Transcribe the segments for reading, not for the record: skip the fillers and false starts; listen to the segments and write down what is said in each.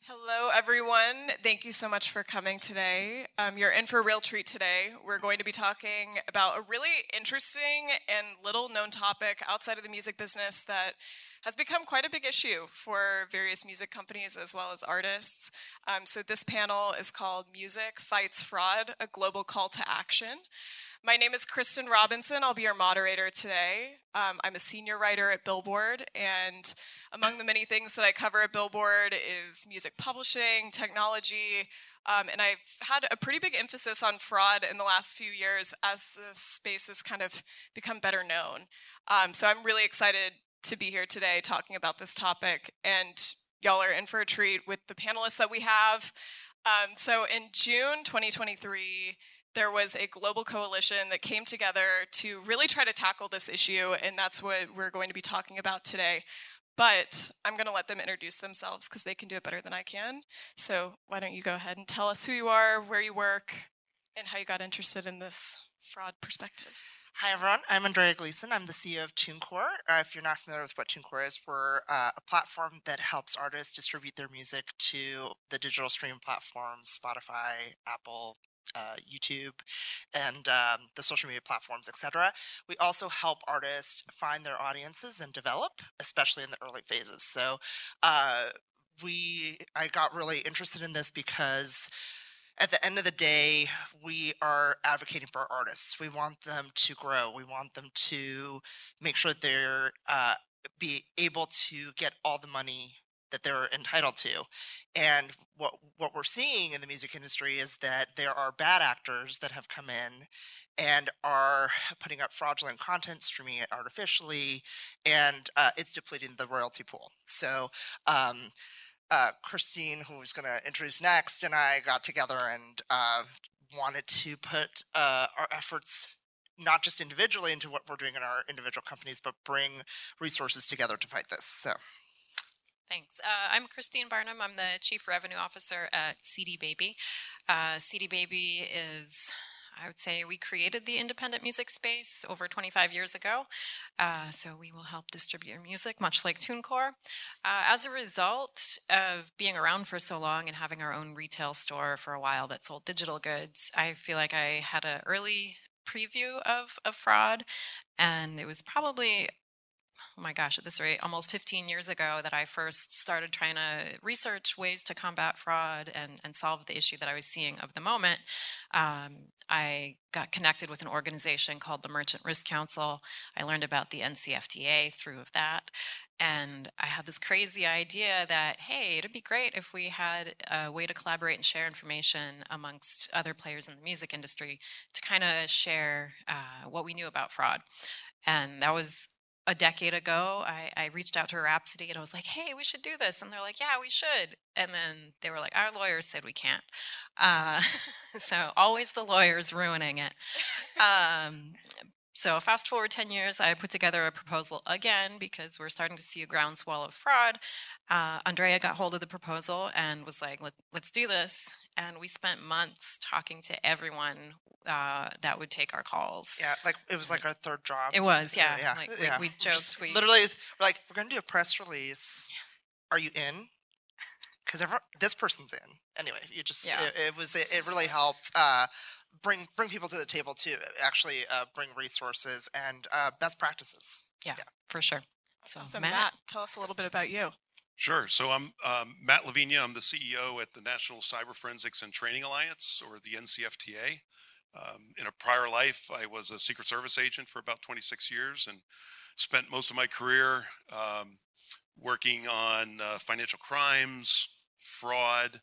Hello, everyone. Thank you so much for coming today. You're in for a real treat today. We're going to be talking about a really interesting and little known topic outside of the music business that has become quite a big issue for various music companies as well as artists. So this panel is called Music Fights Fraud, a Global Call to Action. My name is Kristen Robinson. I'll be your moderator today. I'm a senior writer at Billboard, and among the many things that I cover at Billboard is music publishing, technology, and I've had a pretty big emphasis on fraud in the last few years as the space has kind of become better known. So I'm really excited to be here today talking about this topic, and y'all are in for a treat with the panelists that we have. So in June 2023, there was a global coalition that came together to really try to tackle this issue, and that's what we're going to be talking about today. But I'm going to let them introduce themselves because they can do it better than I can. So why don't you go ahead and tell us who you are, where you work, and how you got interested in this fraud perspective. Hi, everyone. I'm Andrea Gleason. I'm the CEO of TuneCore. If you're not familiar with what TuneCore is, we're a platform that helps artists distribute their music to the digital streaming platforms, Spotify, Apple, YouTube, and the social media platforms, etc. We also help artists find their audiences and develop, especially in the early phases. So I got really interested in this because at the end of the day, we are advocating for our artists. We want them to grow. We want them to make sure that they're be able to get all the money that they're entitled to. And what we're seeing in the music industry is that there are bad actors that have come in and are putting up fraudulent content, streaming it artificially, and it's depleting the royalty pool. So Christine, who was going to introduce next, and I got together and wanted to put our efforts not just individually into what we're doing in our individual companies, but bring resources together to fight this. So, thanks. I'm Christine Barnum. I'm the Chief Revenue Officer at CD Baby. CD Baby is, I would say, we created the independent music space over 25 years ago. So we will help distribute your music, much like TuneCore. As a result of being around for so long and having our own retail store for a while that sold digital goods, I feel like I had an early preview of fraud. And it was probably, oh my gosh, at this rate, almost 15 years ago that I first started trying to research ways to combat fraud and solve the issue that I was seeing of the moment. I got connected with an organization called the Merchant Risk Council. I learned about the NCFTA through that. And I had this crazy idea that, hey, it'd be great if we had a way to collaborate and share information amongst other players in the music industry to kind of share what we knew about fraud. And that was a decade ago. I reached out to Rhapsody and I was like, hey, we should do this. And they're like, yeah, we should. And then they were like, our lawyers said we can't. So always the lawyers ruining it. So fast forward 10 years, I put together a proposal again because we're starting to see a groundswell of fraud. Andrea got hold of the proposal and was like, let's do this. And we spent months talking to everyone that would take our calls. Yeah, like it was like our third job. It was, yeah. Yeah, like yeah. we joked. Literally, we're like, we're going to do a press release. Are you in? Because this person's in. Anyway, you just, it really helped bring people to the table to actually bring resources and best practices. Yeah, for sure. So Matt, tell us a little bit about you. Sure. So I'm Matt Lavinia. I'm the CEO at the National Cyber Forensics and Training Alliance, or the NCFTA. In a prior life, I was a Secret Service agent for about 26 years and spent most of my career working on financial crimes, fraud.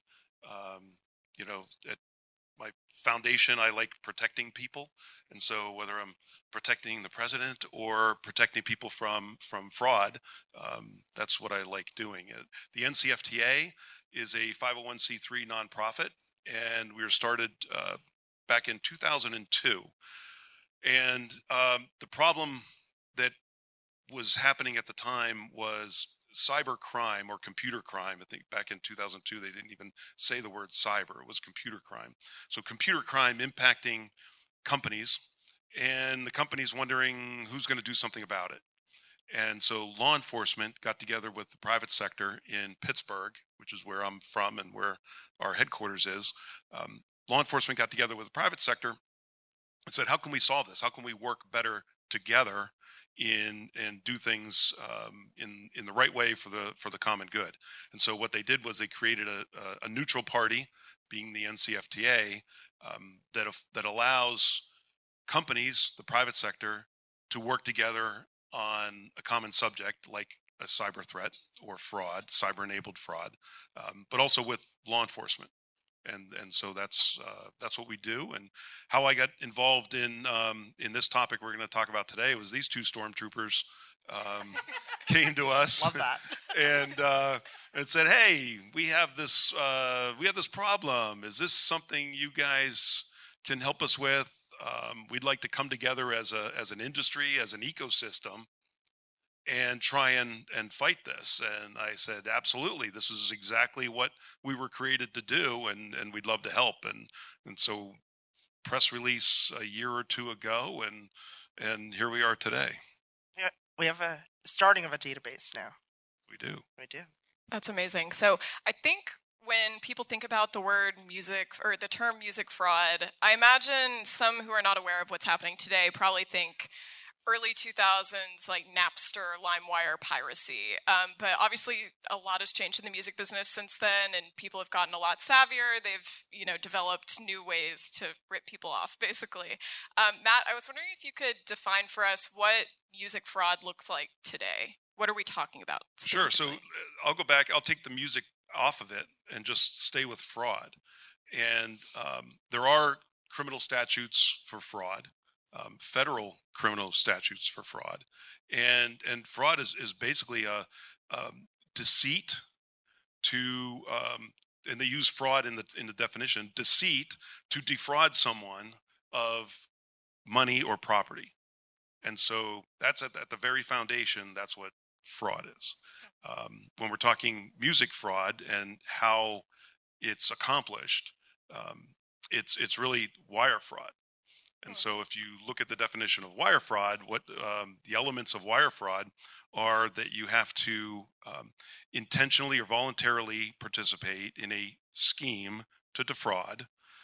At my foundation, I like protecting people. And so whether I'm protecting the president or protecting people from fraud, that's what I like doing. The NCFTA is a 501c3 nonprofit, and we were started back in 2002. And the problem that was happening at the time was cyber crime or computer crime. I think back in 2002, they didn't even say the word cyber. It was computer crime. So computer crime impacting companies, and the companies wondering who's going to do something about it. And so law enforcement got together with the private sector in Pittsburgh which is where I'm from and where our headquarters is, law enforcement got together with the private sector and said, how can we solve this? How can we work better together and do things in the right way for the common good? And so what they did was they created a neutral party, being the NCFTA, that allows companies, the private sector, to work together on a common subject like a cyber threat or fraud, cyber-enabled fraud, but also with law enforcement. And so that's what we do. And how I got involved in this topic we're going to talk about today was these two stormtroopers came to us. Love that. And said, "Hey, we have this problem. Is this something you guys can help us with? We'd like to come together as an industry, as an ecosystem, and try and fight this." And I said, absolutely, this is exactly what we were created to do, and we'd love to help. And so press release a year or two ago, and here we are today. Yeah, we have a starting of a database now. We do. That's amazing. So I think when people think about the word music or the term music fraud, I imagine some who are not aware of what's happening today probably think early 2000s, like Napster, LimeWire, piracy. But obviously a lot has changed in the music business since then, and people have gotten a lot savvier. They've, developed new ways to rip people off, basically. Matt, I was wondering if you could define for us what music fraud looks like today. What are we talking about Sure. So I'll go back. I'll take the music off of it and just stay with fraud. And there are criminal statutes for fraud. Federal criminal statutes for fraud, and fraud is basically a deceit to, and they use fraud in the definition, deceit to defraud someone of money or property. And so that's at the very foundation. That's what fraud is. When we're talking music fraud and how it's accomplished, it's really wire fraud. And so if you look at the definition of wire fraud, what the elements of wire fraud are that you have to intentionally or voluntarily participate in a scheme to defraud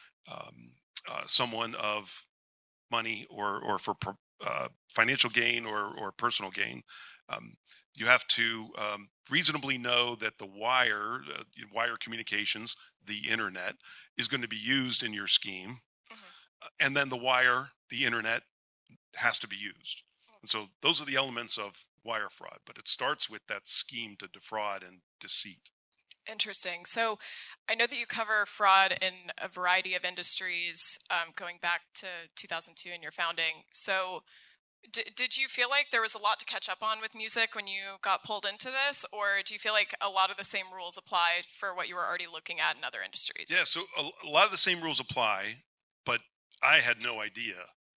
someone of money or for financial gain or personal gain. You have to reasonably know that the wire communications, the internet, is going to be used in your scheme. And then the internet has to be used. And so those are the elements of wire fraud, but it starts with that scheme to defraud and deceit. Interesting. So I know that you cover fraud in a variety of industries going back to 2002 and your founding. So did you feel like there was a lot to catch up on with music when you got pulled into this, or do you feel like a lot of the same rules apply for what you were already looking at in other industries? Yeah, so a lot of the same rules apply, but I had no idea.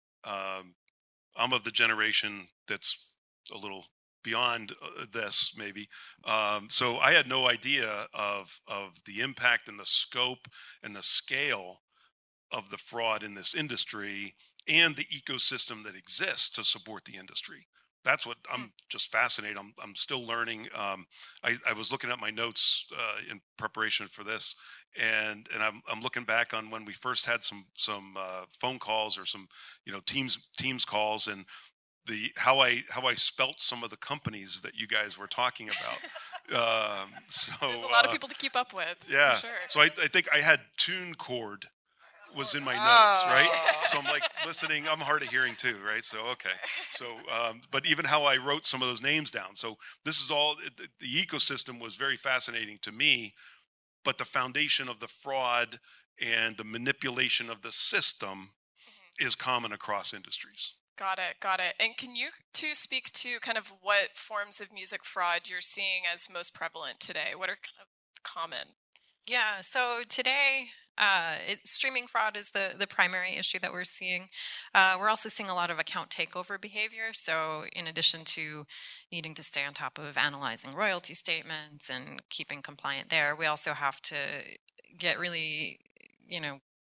I'm of the generation that's a little beyond this, maybe. So I had no idea of the impact and the scope and the scale of the fraud in this industry and the ecosystem that exists to support the industry. That's what I'm just fascinated. I'm still learning. I was looking at my notes in preparation for this, and I'm looking back on when we first had some phone calls or some Teams calls, and how I spelt some of the companies that you guys were talking about. So there's a lot of people to keep up with. Yeah. For sure. So I think I had TuneCord was in my notes, right? So I'm like listening. I'm hard of hearing too, right? So okay. So but even how I wrote some of those names down. So this is all. The ecosystem was very fascinating to me, but the foundation of the fraud and the manipulation of the system is common across industries. Got it. And can you two speak to kind of what forms of music fraud you're seeing as most prevalent today? What are kind of common? Yeah, so today, streaming fraud is the primary issue that we're seeing. We're also seeing a lot of account takeover behavior. So in addition to needing to stay on top of analyzing royalty statements and keeping compliant there, we also have to get really,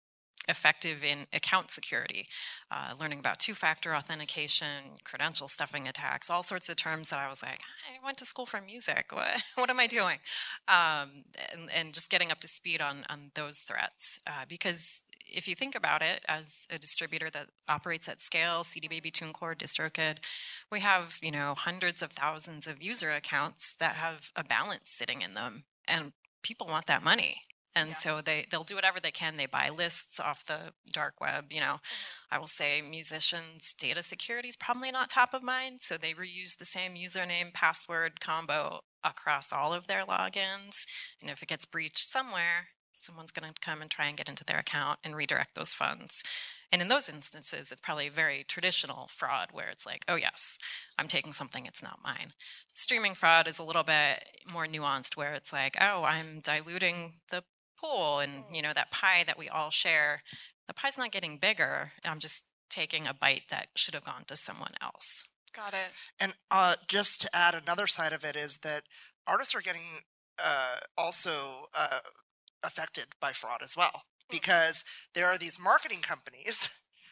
effective in account security, learning about two-factor authentication, credential stuffing attacks, all sorts of terms that I was like, I went to school for music. What am I doing? And just getting up to speed on those threats. Because if you think about it, as a distributor that operates at scale, CD Baby, TuneCore, DistroKid, we have, hundreds of thousands of user accounts that have a balance sitting in them, and people want that money. And so they'll do whatever they can. They buy lists off the dark web. I will say musicians' data security is probably not top of mind. So they reuse the same username, password combo across all of their logins. And if it gets breached somewhere, someone's going to come and try and get into their account and redirect those funds. And in those instances, it's probably very traditional fraud where it's like, oh, yes, I'm taking something, it's not mine. Streaming fraud is a little bit more nuanced where it's like, oh, I'm diluting the pool and, that pie that we all share. The pie's not getting bigger. I'm just taking a bite that should have gone to someone else. Got it. And just to add another side of it is that artists are getting also affected by fraud as well, because there are these marketing companies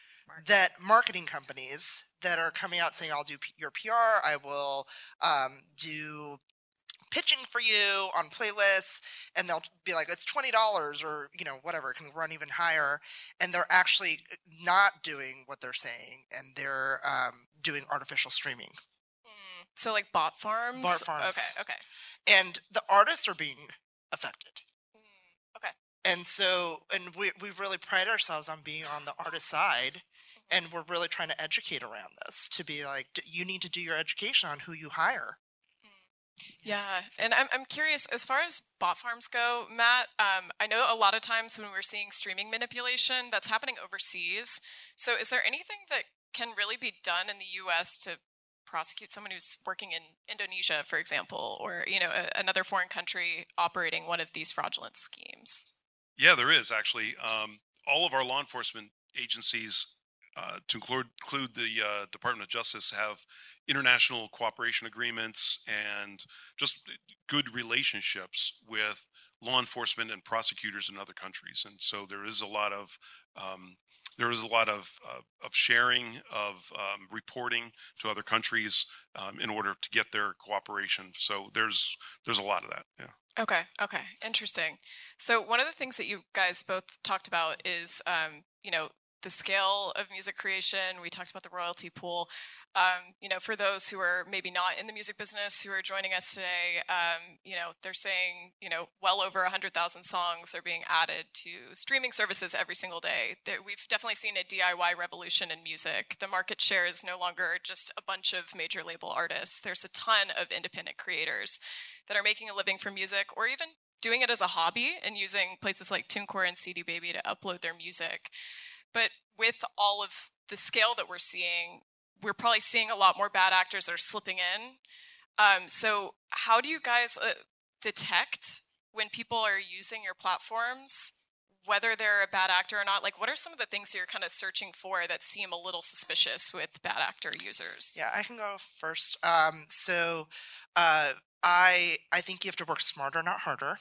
that are coming out saying, I'll do your PR, I will do pitching for you on playlists, and they'll be like, it's $20 or whatever, it can run even higher, and they're actually not doing what they're saying, and they're doing artificial streaming. So like bot farms? Bot farms. Okay. And the artists are being affected. Okay. And so, and we really pride ourselves on being on the artist side, and we're really trying to educate around this to be like, you need to do your education on who you hire. Yeah, and I'm curious, as far as bot farms go, Matt, I know a lot of times when we're seeing streaming manipulation, that's happening overseas. So is there anything that can really be done in the U.S. to prosecute someone who's working in Indonesia, for example, or, another foreign country operating one of these fraudulent schemes? Yeah, there is actually. All of our law enforcement agencies, to include the Department of Justice, have international cooperation agreements and just good relationships with law enforcement and prosecutors in other countries. And so there is a lot of sharing of reporting to other countries in order to get their cooperation. So there's a lot of that. Yeah. Okay. Interesting. So one of the things that you guys both talked about is, the scale of music creation. We talked about the royalty pool. For those who are maybe not in the music business who are joining us today, they're saying, well over 100,000 songs are being added to streaming services every single day. We've definitely seen a DIY revolution in music. The market share is no longer just a bunch of major label artists. There's a ton of independent creators that are making a living from music, or even doing it as a hobby and using places like TuneCore and CD Baby to upload their music. But with all of the scale that we're seeing, we're probably seeing a lot more bad actors that are slipping in. So how do you guys detect when people are using your platforms, whether they're a bad actor or not? Like, what are some of the things you're kind of searching for that seem a little suspicious with bad actor users? Yeah, I can go first. So I think you have to work smarter, not harder.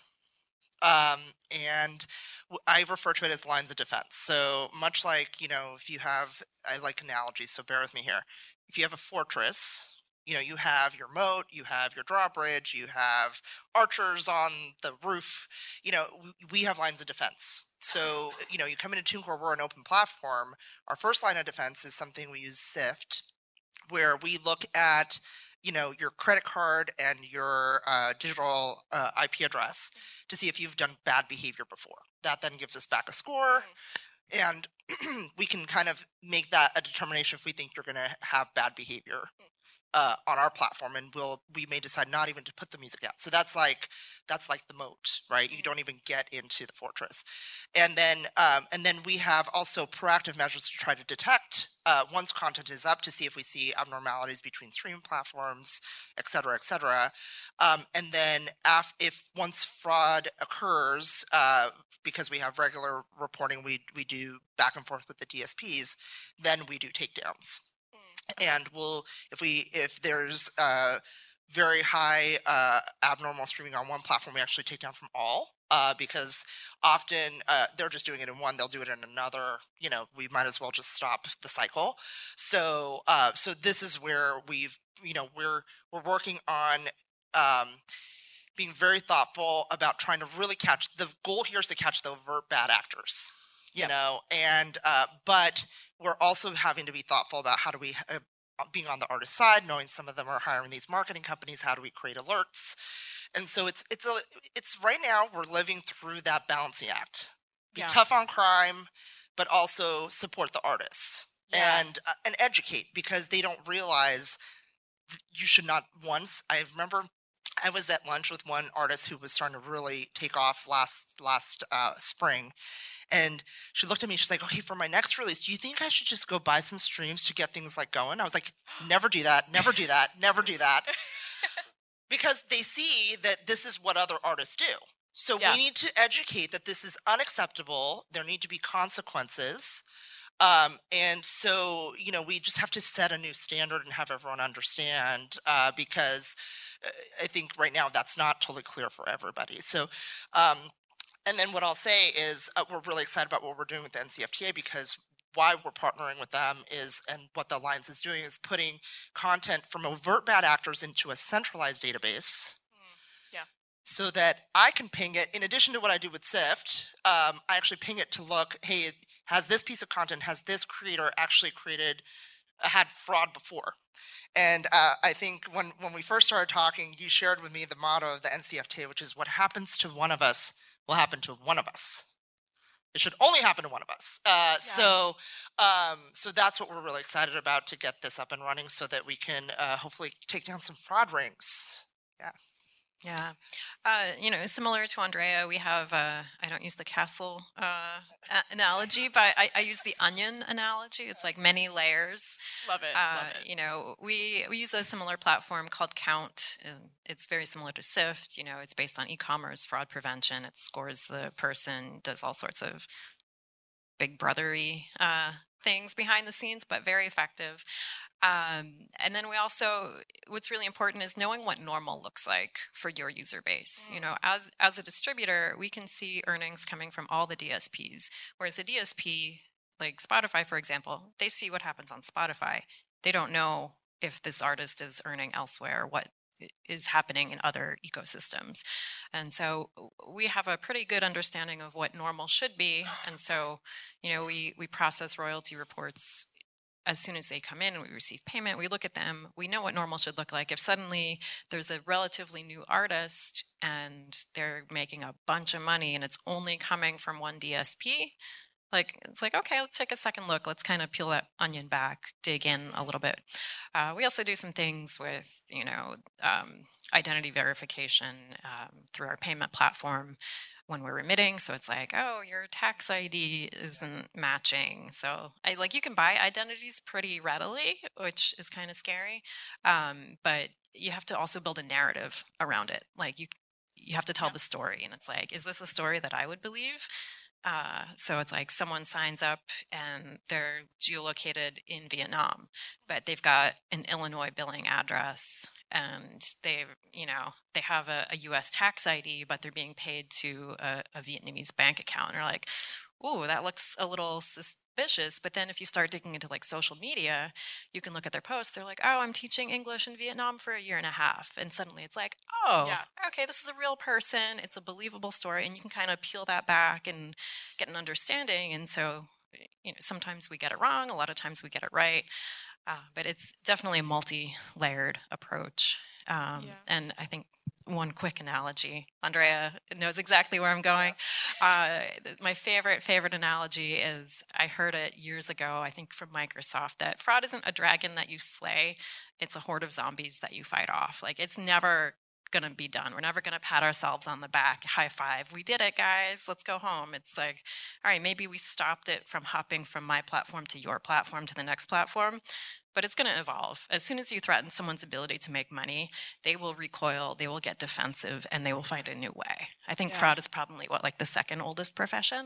And I refer to it as lines of defense. So much like, if you have, I like analogies, so bear with me here. If you have a fortress, you have your moat, you have your drawbridge, you have archers on the roof, we have lines of defense. So, you come into TuneCore, we're an open platform. Our first line of defense is something we use SIFT, where we look at your credit card and your digital IP address to see if you've done bad behavior before. That then gives us back a score, and we can kind of make that a determination if we think you're going to have bad behavior on our platform, and we may decide not even to put the music out. So that's like the moat, right? You don't even get into the fortress. And then we have also proactive measures to try to detect once content is up, to see if we see abnormalities between streaming platforms, et cetera, et cetera. And then if once fraud occurs, because we have regular reporting, we do back and forth with the DSPs, then we do takedowns. And if there's very high abnormal streaming on one platform, we actually take down from all because often they're just doing it in one, they'll do it in another. We might as well just stop the cycle. So this is where we're working on being very thoughtful about trying to really catch. The goal here is to catch the overt bad actors, and but we're also having to be thoughtful about how do we, being on the artist side, knowing some of them are hiring these marketing companies, how do we create alerts? And so it's right now we're living through that balancing act. Be tough on crime, but also support the artists and educate, because they don't realize you should not. Once I remember, I was at lunch with one artist who was starting to really take off last spring. And she looked at me, she's like, okay, for my next release, do you think I should just go buy some streams to get things like going? I was like, never do that, never do that, never do that. Because they see that this is what other artists do. So we need to educate that this is unacceptable. There need to be consequences. And so, we just have to set a new standard and have everyone understand, because I think right now that's not totally clear for everybody. So, and then what I'll say is we're really excited about what we're doing with the NCFTA, because why we're partnering with them is, and what the Alliance is doing, is putting content from overt bad actors into a centralized database. So that I can ping it, in addition to what I do with SIFT, I actually ping it to look, hey, has this piece of content, has this creator actually had fraud before? And I think when we first started talking, you shared with me the motto of the NCFTA, which is, what happens to one of us will happen to one of us. It should only happen to one of us. So that's what we're really excited about, to get this up and running so that we can hopefully take down some fraud rings. Yeah. Similar to Andrea, we have, I don't use the castle analogy, but I use the onion analogy. It's like many layers. Love it. We use a similar platform called Count. And it's very similar to SIFT. It's based on e-commerce, fraud prevention. It scores the person, does all sorts of big brothery things behind the scenes, but very effective. And then we also, what's really important is knowing what normal looks like for your user base. As a distributor, we can see earnings coming from all the DSPs, whereas a DSP, like Spotify, for example, they see what happens on Spotify. They don't know if this artist is earning elsewhere, what is happening in other ecosystems. And so we have a pretty good understanding of what normal should be. And so, we process royalty reports as soon as they come in and we receive payment. We look at them. We know what normal should look like. If suddenly there's a relatively new artist and they're making a bunch of money and it's only coming from one DSP, it's like, okay, let's take a second look. Let's kind of peel that onion back, dig in a little bit. We also do some things with, identity verification through our payment platform when we're remitting. So it's like, oh, your tax ID isn't matching. So you can buy identities pretty readily, which is kind of scary. But you have to also build a narrative around it. You have to tell the story. And it's like, is this a story that I would believe? So it's like someone signs up and they're geolocated in Vietnam, but they've got an Illinois billing address, and they have a U.S. tax ID, but they're being paid to a Vietnamese bank account. And you're like, ooh, that looks a little suspicious. But then if you start digging into social media, you can look at their posts. They're like, oh, I'm teaching English in Vietnam for 1.5 years. And suddenly it's like, oh, okay, this is a real person. It's a believable story. And you can kind of peel that back and get an understanding. And so, sometimes we get it wrong. A lot of times we get it right. But it's definitely a multi-layered approach. And I think one quick analogy, Andrea knows exactly where I'm going. My favorite analogy is, I heard it years ago, I think from Microsoft, that fraud isn't a dragon that you slay. It's a horde of zombies that you fight off. It's never going to be done. We're never going to pat ourselves on the back, high five. We did it, guys. Let's go home. It's like, all right, maybe we stopped it from hopping from my platform to your platform to the next platform, but it's going to evolve. As soon as you threaten someone's ability to make money, they will recoil, they will get defensive, and they will find a new way. I think fraud is probably the second oldest profession.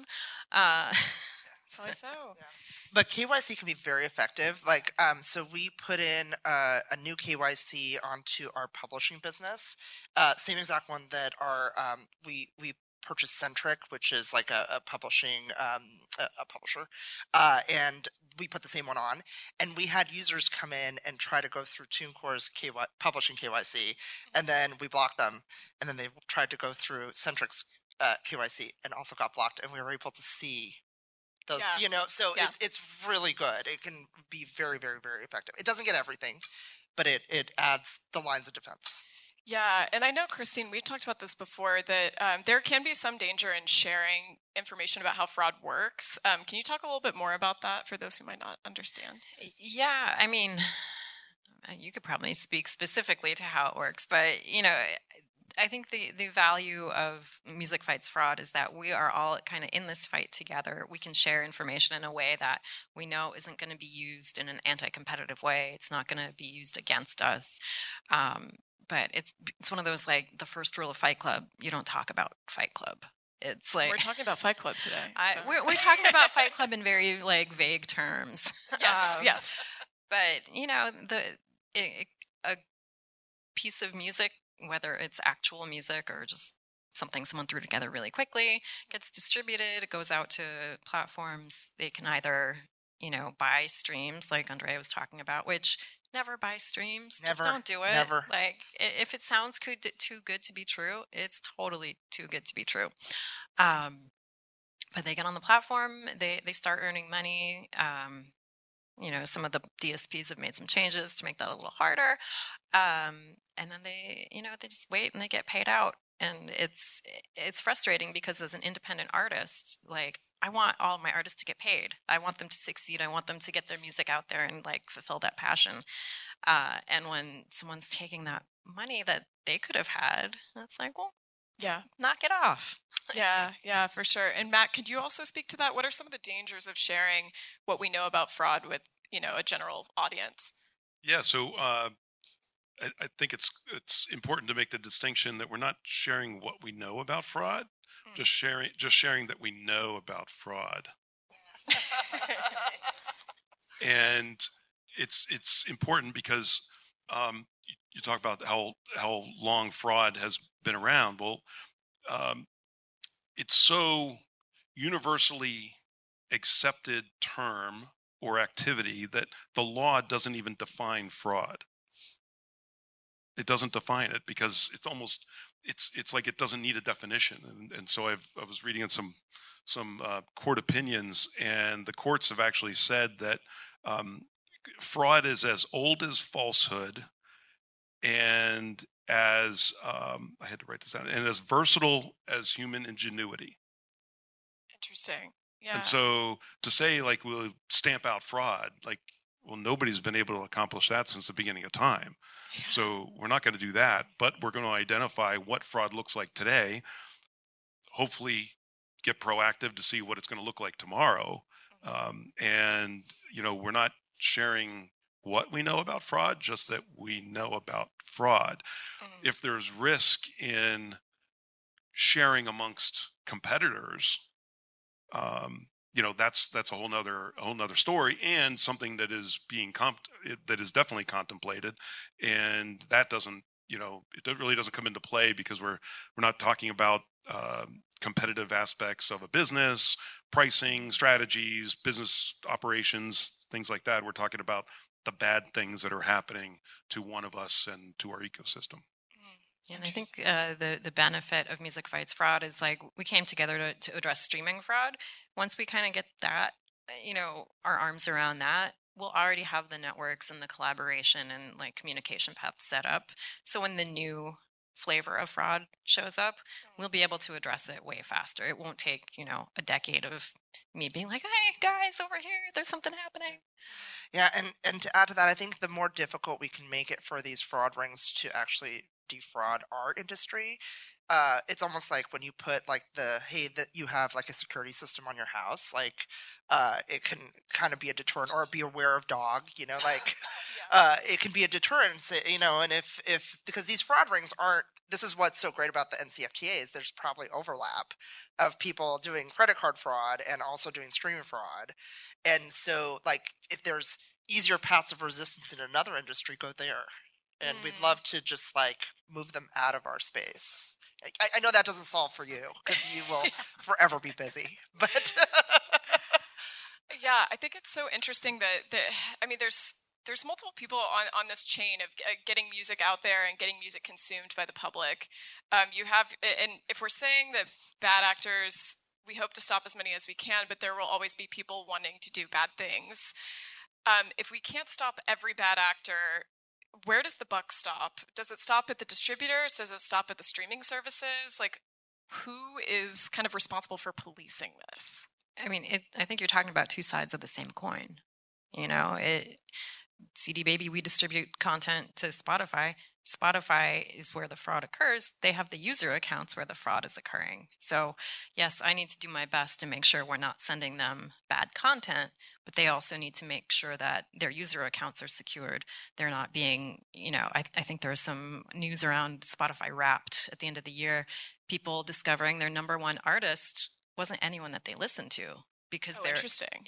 Probably so. But KYC can be very effective. So we put in a new KYC onto our publishing business, same exact one that we purchased Centric, which is like a publishing a publisher, and we put the same one on, and we had users come in and try to go through TuneCore's publishing KYC, and then we blocked them, and then they tried to go through Centric's KYC and also got blocked, and we were able to see those, so it's really good. It can be very, very, very effective. It doesn't get everything, but it adds the lines of defense. Yeah, and I know, Christine, we've talked about this before, that there can be some danger in sharing information about how fraud works. Can you talk a little bit more about that for those who might not understand? Yeah, I mean, you could probably speak specifically to how it works, but, I think the value of Music Fights Fraud is that we are all kind of in this fight together. We can share information in a way that we know isn't going to be used in an anti-competitive way. It's not going to be used against us. But it's one of those, like, the first rule of Fight Club, you don't talk about Fight Club. It's like we're talking about Fight Club today. We're talking about Fight Club in very, like, vague terms. Yes. But a piece of music, whether it's actual music or just something someone threw together really quickly, gets distributed. It goes out to platforms. They can either buy streams, like Andrea was talking about, which. Never buy streams. Never. Just don't do it. Never. Like, if it sounds too good to be true, it's totally too good to be true. But they get on the platform. They start earning money. Some of the DSPs have made some changes to make that a little harder. And then they just wait and they get paid out. And it's frustrating because as an independent artist, like, I want all of my artists to get paid. I want them to succeed. I want them to get their music out there and, like, fulfill that passion. And when someone's taking that money that they could have had, that's like, well, knock it off. Yeah, for sure. And Matt, could you also speak to that? What are some of the dangers of sharing what we know about fraud with, a general audience? Yeah, so I think it's important to make the distinction that we're not sharing what we know about fraud, just sharing that we know about fraud. And it's important because you talk about how long fraud has been around. Well, it's so universally accepted term or activity that the law doesn't even define fraud. It doesn't define it because it's like it doesn't need a definition. And so I was reading in some court opinions, and the courts have actually said that fraud is as old as falsehood, and as I had to write this down, and as versatile as human ingenuity. Interesting. Yeah. And so to say, like, we'll stamp out fraud, like, well, nobody's been able to accomplish that since the beginning of time. Yeah. So we're not going to do that, but we're going to identify what fraud looks like today, hopefully get proactive to see what it's going to look like tomorrow. And, we're not sharing what we know about fraud, just that we know about fraud. If there's risk in sharing amongst competitors, that's a whole nother story, and something that is that is definitely contemplated, and that doesn't, it really doesn't come into play because we're not talking about competitive aspects of a business, pricing, strategies, business operations, things like that. We're talking about the bad things that are happening to one of us and to our ecosystem. And I think the benefit of Music Fights Fraud is, like, we came together to address streaming fraud. Once we kind of get that, our arms around that, we'll already have the networks and the collaboration and, like, communication paths set up. So when the new flavor of fraud shows up, we'll be able to address it way faster. It won't take, a decade of me being like, hey, guys, over here, there's something happening. Yeah, and to add to that, I think the more difficult we can make it for these fraud rings to actually defraud our industry, it's almost like when you put, like, that you have, like, a security system on your house, like, it can kind of be a deterrent, or be aware of dog, like, it can be a deterrent, and if because these fraud rings aren't, this is what's so great about the NCFTA is there's probably overlap of people doing credit card fraud and also doing streaming fraud. And so, like, if there's easier paths of resistance in another industry, go there. And we'd love to just, like, move them out of our space I know that doesn't solve for you because you will forever be busy. But yeah, I think it's so interesting that I mean, there's multiple people on this chain of getting music out there and getting music consumed by the public. You have, and if we're saying that bad actors, we hope to stop as many as we can, but there will always be people wanting to do bad things. If we can't stop every bad actor, where does the buck stop? Does it stop at the distributors? Does it stop at the streaming services? Like, who is kind of responsible for policing this? I mean, I think you're talking about two sides of the same coin. You know, CD Baby, we distribute content to Spotify. Spotify is where the fraud occurs. They have the user accounts where the fraud is occurring. So yes, I need to do my best to make sure we're not sending them bad content, but they also need to make sure that their user accounts are secured. They're not being, you know, I think there was some news around Spotify Wrapped at the end of the year, people discovering their number one artist wasn't anyone that they listened to because their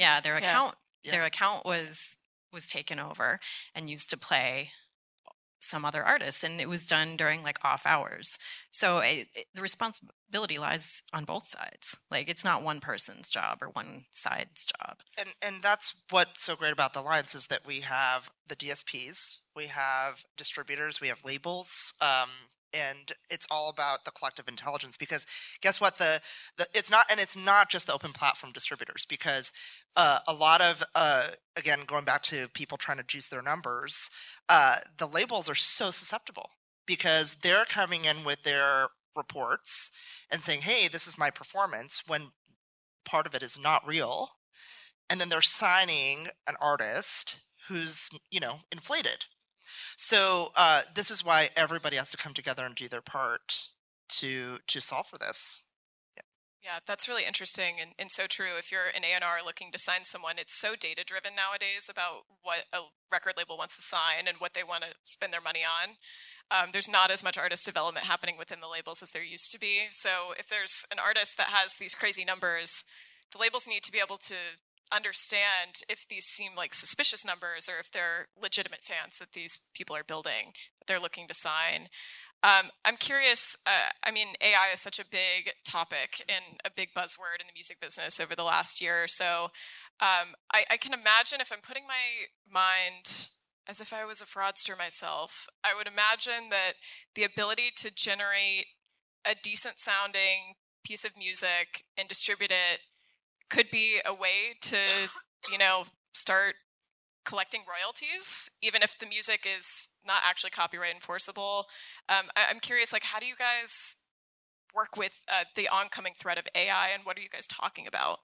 account was taken over and used to play some other artists, and it was done during like off hours. So the responsibility lies on both sides. Like, it's not one person's job or one side's job. And that's what's so great about the Alliance is that we have the DSPs, we have distributors, we have labels, and it's all about the collective intelligence. Because guess what? It's not just the open platform distributors, because a lot of again, going back to people trying to juice their numbers, the labels are so susceptible because they're coming in with their reports and saying, "Hey, this is my performance," when part of it is not real, and then they're signing an artist who's, you know, inflated. So this is why everybody has to come together and do their part to solve for this. Yeah, that's really interesting and so true. If you're an A&R looking to sign someone, it's so data-driven nowadays about what a record label wants to sign and what they want to spend their money on. There's not as much artist development happening within the labels as there used to be. So if there's an artist that has these crazy numbers, the labels need to be able to understand if these seem like suspicious numbers or if they're legitimate fans that these people are building, that they're looking to sign. I'm curious, I mean, AI is such a big topic and a big buzzword in the music business over the last year or so. I can imagine, if I'm putting my mind as if I was a fraudster myself, I would imagine that the ability to generate a decent sounding piece of music and distribute it could be a way to, you know, start collecting royalties, even if the music is not actually copyright enforceable. I'm curious, like, how do you guys work with the oncoming threat of AI, and what are you guys talking about?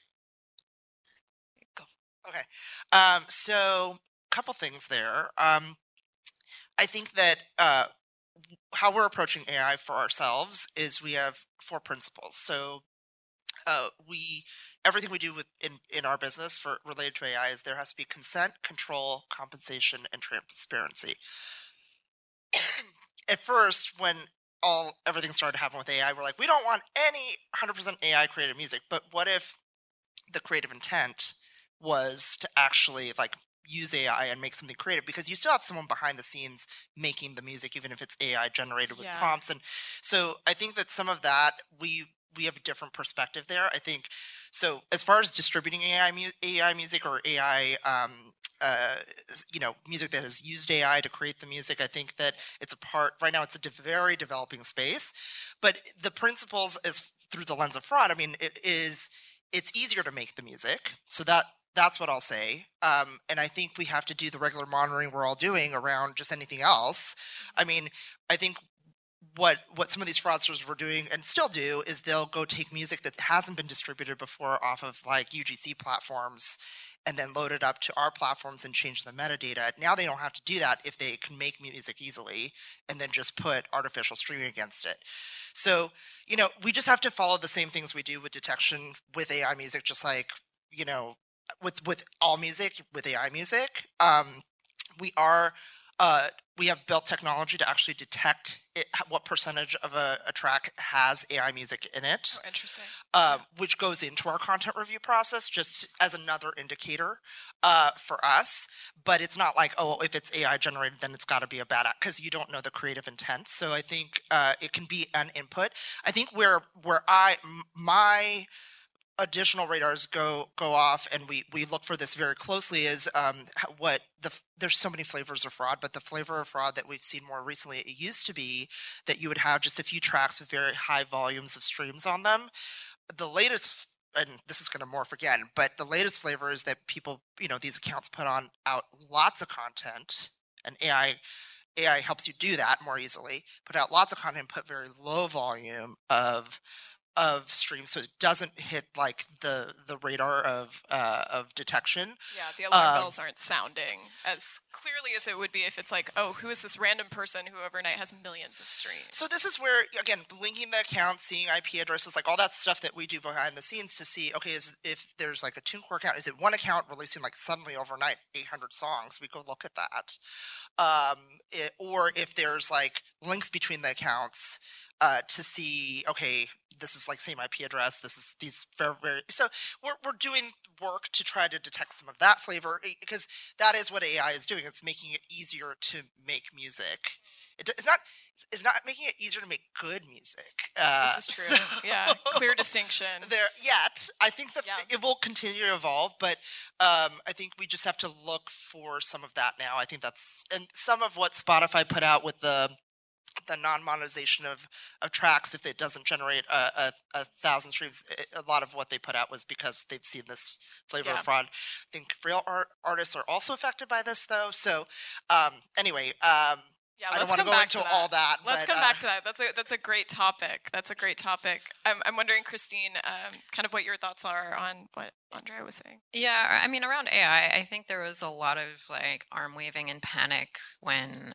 Okay. So a couple things there. I think that how we're approaching AI for ourselves is we have 4 principles. So everything we do in our business related to AI is there has to be consent, control, compensation, and transparency. At first, when everything started to happen with AI, we're like, we don't want any 100% AI created music. But what if the creative intent was to actually like use AI and make something creative? Because you still have someone behind the scenes making the music, even if it's AI generated with prompts. And so I think that some of that we have a different perspective there. I think so. As far as distributing AI music or AI, music that has used AI to create the music, I think that it's right now. It's a very developing space, but the principles is through the lens of fraud. I mean, it's easier to make the music, so that's what I'll say. And I think we have to do the regular monitoring we're all doing around just anything else. I mean, I think what some of these fraudsters were doing and still do is they'll go take music that hasn't been distributed before off of like UGC platforms and then load it up to our platforms and change the metadata. Now they don't have to do that if they can make music easily and then just put artificial streaming against it. So, you know, we just have to follow the same things we do with detection with AI music, just like, you know, with all music, with AI music. We have built technology to actually detect what percentage of a track has AI music in it. Oh, interesting. Which goes into our content review process just as another indicator for us. But it's not like, oh, if it's AI generated, then it's got to be a bad act, because you don't know the creative intent. So I think it can be an input. I think where my additional radars go off, and we look for this very closely, is there's so many flavors of fraud, but the flavor of fraud that we've seen more recently, it used to be that you would have just a few tracks with very high volumes of streams on them. The latest, and this is going to morph again, but the latest flavor is that people, these accounts put out lots of content, and AI helps you do that more easily. Put out lots of content, put very low volume of streams, so it doesn't hit like the radar of detection. Yeah, the alarm bells aren't sounding as clearly as it would be if it's like, oh, who is this random person who overnight has millions of streams? So this is where, again, linking the account, seeing IP addresses, like all that stuff that we do behind the scenes to see, okay, if there's like a TuneCore account, is it one account releasing like suddenly overnight 800 songs? We go look at that. Or if there's like links between the accounts to see, okay, this is like same IP address. This is these very, very. So we're doing work to try to detect some of that flavor, because that is what AI is doing. It's making it easier to make music. It's not making it easier to make good music. This is true. So, yeah, clear distinction. I think that it will continue to evolve, but I think we just have to look for some of that now. I think and some of what Spotify put out with the non-monetization of tracks, if it doesn't generate a 1,000 streams, a lot of what they put out was because they've seen this flavor of fraud. I think real artists are also affected by this, though. So anyway, I don't want to go into all that. Let's come back to that. That's a great topic. I'm wondering, Christine, kind of what your thoughts are on what Andrea was saying. Yeah, I mean, around AI, I think there was a lot of like arm waving and panic when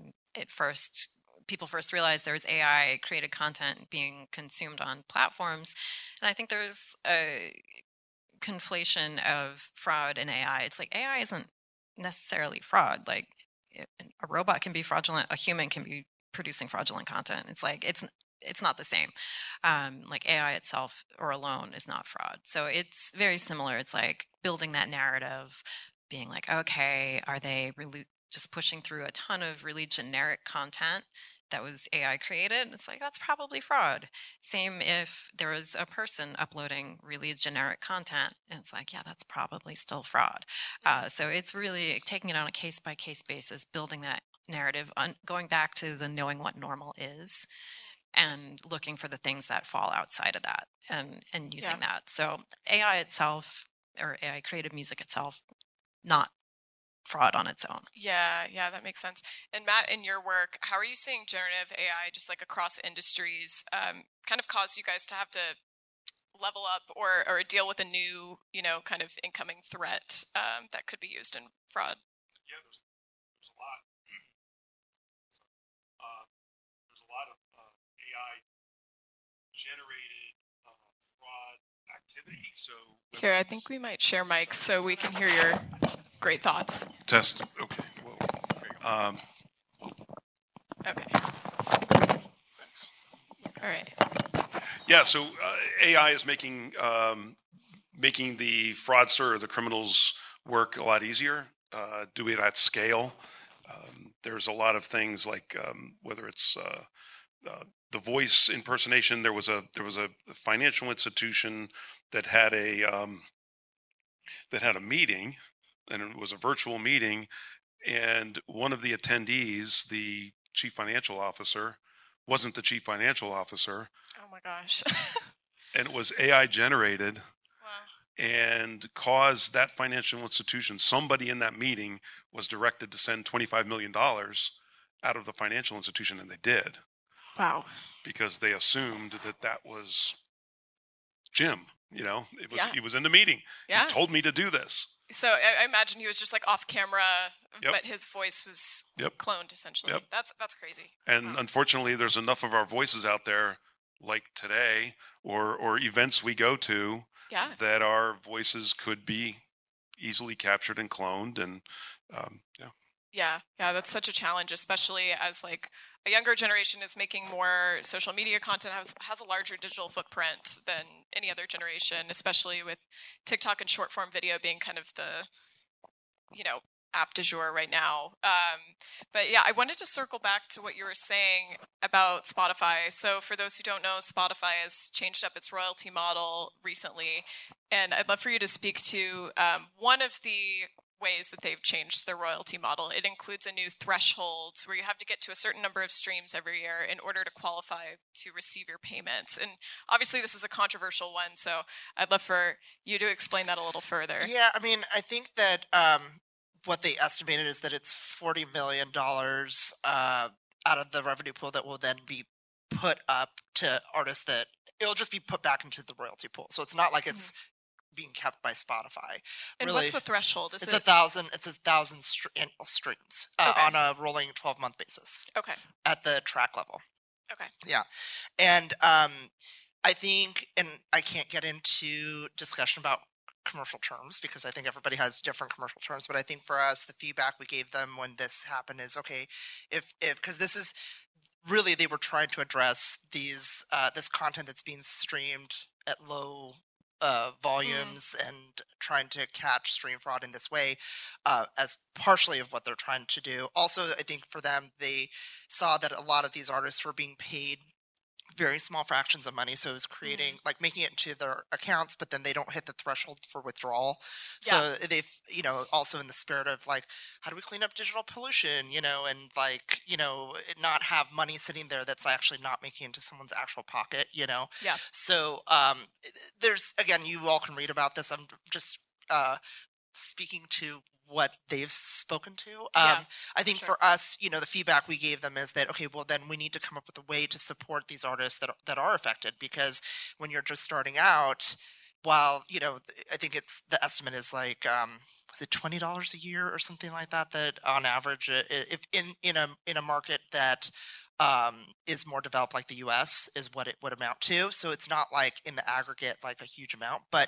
people first realized there was AI created content being consumed on platforms. And I think there's a conflation of fraud and AI. It's like AI isn't necessarily fraud. Like a robot can be fraudulent, a human can be producing fraudulent content. It's like it's not the same. Like AI itself or alone is not fraud. So it's very similar. It's like building that narrative, being like, okay, are they really just pushing through a ton of really generic content that was AI created? It's like, that's probably fraud. Same if there was a person uploading really generic content, and it's like, yeah, that's probably still fraud. So it's really taking it on a case-by-case basis, building that narrative, going back to the knowing what normal is, and looking for the things that fall outside of that, and using that. So AI itself, or AI created music itself, not fraud on its own. Yeah, that makes sense. And Matt, in your work, how are you seeing generative AI just like across industries kind of cause you guys to have to level up or deal with a new, kind of incoming threat that could be used in fraud? Yeah, there's a lot. There's a lot of AI generated fraud activity. So here, I think we might share mics so we can hear your great thoughts. Test. Okay. Whoa. Okay. Thanks. All right. Yeah. So AI is making the fraudster or the criminals work a lot easier. Do it at scale. There's a lot of things like whether it's the voice impersonation. There was a financial institution that had a meeting. And it was a virtual meeting, and one of the attendees, the chief financial officer, wasn't the chief financial officer. Oh my gosh. And it was AI generated. Wow. And caused that financial institution, somebody in that meeting was directed to send $25 million out of the financial institution, and they did. Wow. Because they assumed that was Jim. He was in the meeting. Yeah. He told me to do this. So I imagine he was just like off camera, but his voice was cloned essentially. Yep. That's crazy. And unfortunately, there's enough of our voices out there, like today, or events we go to, that our voices could be easily captured and cloned. And Yeah, that's such a challenge, especially as like a younger generation is making more social media content, has a larger digital footprint than any other generation, especially with TikTok and short form video being kind of the, you know, app du jour right now. But yeah, I wanted to circle back to what you were saying about Spotify. So for those who don't know, Spotify has changed up its royalty model recently, and I'd love for you to speak to one of the ways that they've changed their royalty model. It includes a new threshold where you have to get to a certain number of streams every year in order to qualify to receive your payments. And obviously this is a controversial one, so I'd love for you to explain that a little further. Yeah, I mean, I think that what they estimated is that it's $40 million out of the revenue pool that will then be put up to artists that it'll just be put back into the royalty pool. So it's not like it's being kept by Spotify. And really, what's the threshold? It's 1,000. It's 1,000 annual streams on a rolling 12-month basis. Okay. At the track level. Okay. Yeah, and I think, and I can't get into discussion about commercial terms because I think everybody has different commercial terms, but I think for us, the feedback we gave them when this happened is okay, if because this is really they were trying to address these this content that's being streamed at low volumes and trying to catch stream fraud in this way as partially of what they're trying to do. Also, I think for them, they saw that a lot of these artists were being paid very small fractions of money, so it was creating like making it into their accounts, but then they don't hit the threshold for withdrawal. So they've, also in the spirit of like, how do we clean up digital pollution, and like, not have money sitting there that's actually not making it into someone's actual pocket, So there's, again, you all can read about this. I'm just speaking to what they've spoken to. I think for us, the feedback we gave them is that, okay, well then we need to come up with a way to support these artists that are affected, because when you're just starting out, while, I think the estimate is like, was it $20 a year or something like that on average, if in a market that is more developed like the US is what it would amount to. So it's not like in the aggregate, like a huge amount, but